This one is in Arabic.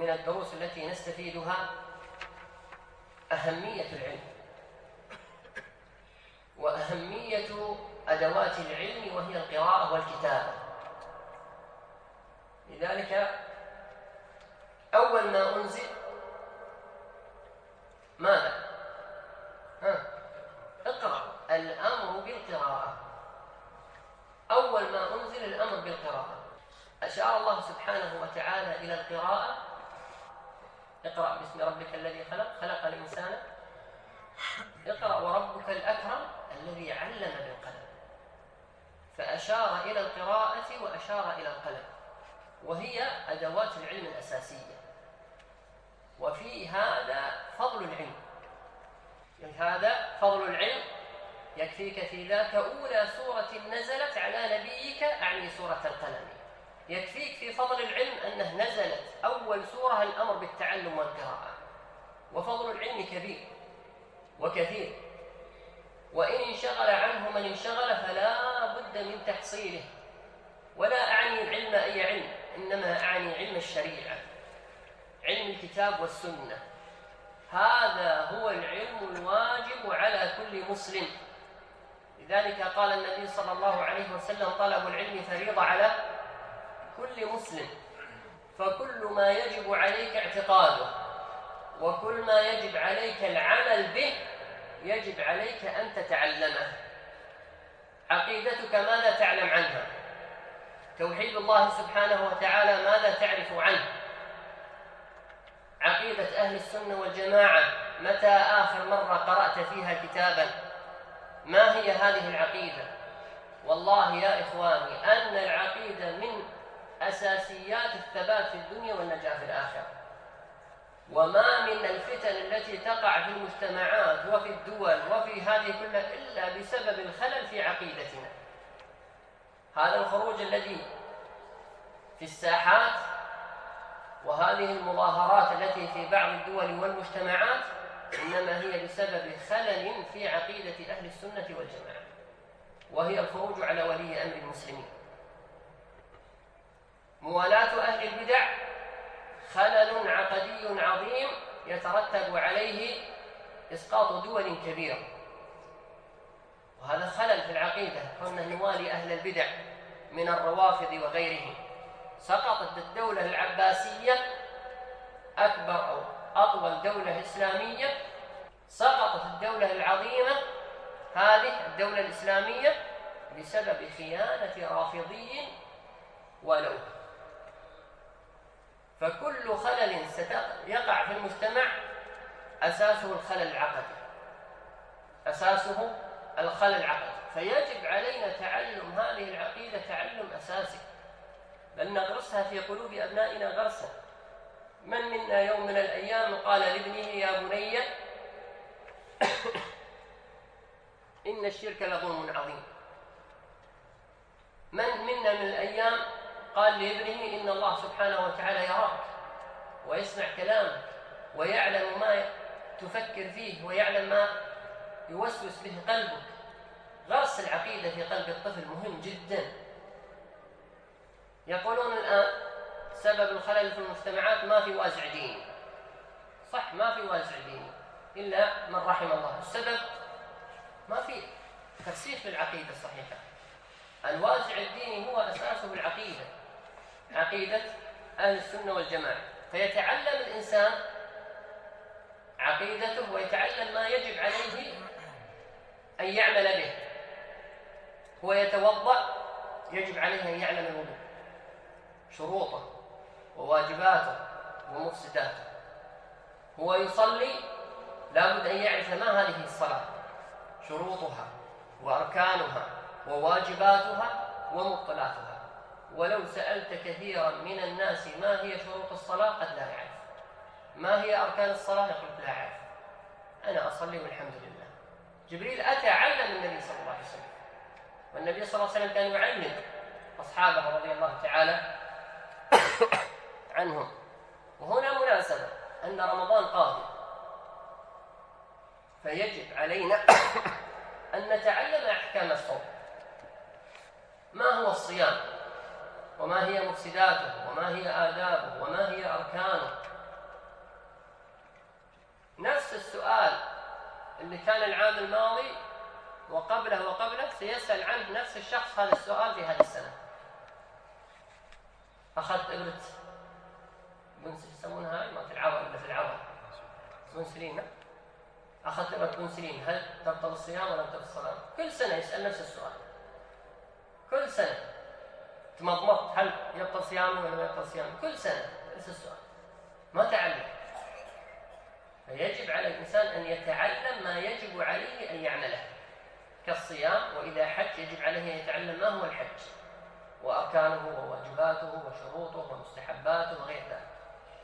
من الدروس التي نستفيدها أهمية العلم وأهمية أدوات العلم وهي القراءة والكتابة. لذلك أول ما أنزل ماذا؟ اقرأ، الأمر بالقراءة. أول ما أنزل الأمر بالقراءة. أشار الله سبحانه وتعالى إلى القراءة: اقرأ باسم ربك الذي خلق، خلق الإنسان، اقرأ وربك الأكرم الذي علم بالقلم. فأشار إلى القراءة وأشار إلى القلم، وهي أدوات العلم الأساسية. وفي هذا فضل العلم، هذا فضل العلم يكفيك في ذاك أولى سورة نزلت على نبيك، أعني سورة القلم. يكفيك في فضل العلم أنه نزلت أول سورة الأمر بالتعلم والقراءة. وفضل العلم كبير وكثير، وإن انشغل عنه من انشغل فلا بد من تحصيله. ولا أعني العلم أي علم، إنما أعني علم الشريعة، علم الكتاب والسنة. هذا هو العلم الواجب على كل مسلم. لذلك قال النبي صلى الله عليه وسلم: طلب العلم فريضة على كل مسلم، فكل ما يجب عليك اعتقاده وكل ما يجب عليك العمل به يجب عليك أن تتعلمه. عقيدتك ماذا تعلم عنها؟ توحيد الله سبحانه وتعالى ماذا تعرف عنه؟ عقيدة أهل السنة والجماعة متى آخر مرة قرأت فيها كتابا؟ ما هي هذه العقيدة؟ والله يا إخواني أن العقيدة من أساسيات الثبات في الدنيا والنجاة في الآخرة. وما من الفتن التي تقع في المجتمعات وفي الدول وفي هذه كلها إلا بسبب الخلل في عقيدتنا. هذا الخروج الذي في الساحات وهذه المظاهرات التي في بعض الدول والمجتمعات إنما هي بسبب خلل في عقيدة أهل السنة والجماعة، وهي الخروج على ولي أمر المسلمين. موالاة أهل البدع خلل عقدي عظيم يترتب عليه إسقاط دول كبيرة، وهذا خلل في العقيدة. كنا نوالي أهل البدع من الروافض وغيرهم. سقطت الدولة العباسية، أكبر أو أطول دولة إسلامية، سقطت الدولة العظيمة هذه الدولة الإسلامية بسبب خيانة رافضي ولو. فكل خلل يقع في المجتمع أساسه الخلل العقدي، أساسه الخلل العقدي. فيجب علينا تعلم هذه العقيدة تعلم أساسي، بل نغرسها في قلوب أبنائنا غرسا. من منا يوم من الأيام قال لابنه: يا بني إن الشرك لظلم عظيم؟ من منا من الأيام قال لابنه: إن الله سبحانه وتعالى يراك ويسمع كلامك ويعلم ما تفكر فيه ويعلم ما يوسوس به قلبك؟ غرس العقيدة في قلب الطفل مهم جدا. يقولون الآن سبب الخلل في المجتمعات ما في وازع ديني. صح، ما في وازع ديني إلا من رحم الله. السبب ما في ترسيخ للعقيدة الصحيحة. الوازع الديني هو أساسه العقيدة، عقيدة أهل السنة والجماعة. فيتعلم الإنسان عقيدته ويتعلم ما يجب عليه أن يعمل به. هو يتوضأ يجب عليه أن يعلم الوضوء، شروطه وواجباته ومفسداته. هو يصلي لابد أن يعرف ما هذه الصلاة، شروطها وأركانها وواجباتها ومبطلاتها. ولو سألت كثيرا من الناس ما هي شروط الصلاة قد لا يعرف. ما هي أركان الصلاة؟ يقول لا أعرف، أنا أصلي والحمد لله. جبريل أتى علم النبي صلى الله عليه وسلم، والنبي صلى الله عليه وسلم كان يعلم أصحابه رضي الله تعالى عنهم. وهنا مناسبة أن رمضان قادم، فيجب علينا أن نتعلم أحكام الصوم. ما هو الصيام؟ وما هي مفسداته؟ وما هي آدابه؟ وما هي أركانه؟ نفس السؤال اللي كان العام الماضي وقبله سيسأل عنه نفس الشخص هذا السؤال في هذه السنة. أخذت إبرة يسمونها هاي ما في العوض إلا في العوض بنسلين، أخذت إبرة بنسلين، هل تبطل الصيام ولا تبطل الصلاة؟ كل سنة يسأل نفس السؤال، كل سنة تمضمضت هل يبطل صيامي ولا ما يبطل صيامي؟ كل سنة نفس السؤال، ما تعلم. فيجب على الإنسان أن يتعلم ما يجب عليه أن يعمله كالصيام، وإذا حج يجب عليه أن يتعلم ما هو الحج وأركانه وواجباته وشروطه ومستحباته وغير ذلك.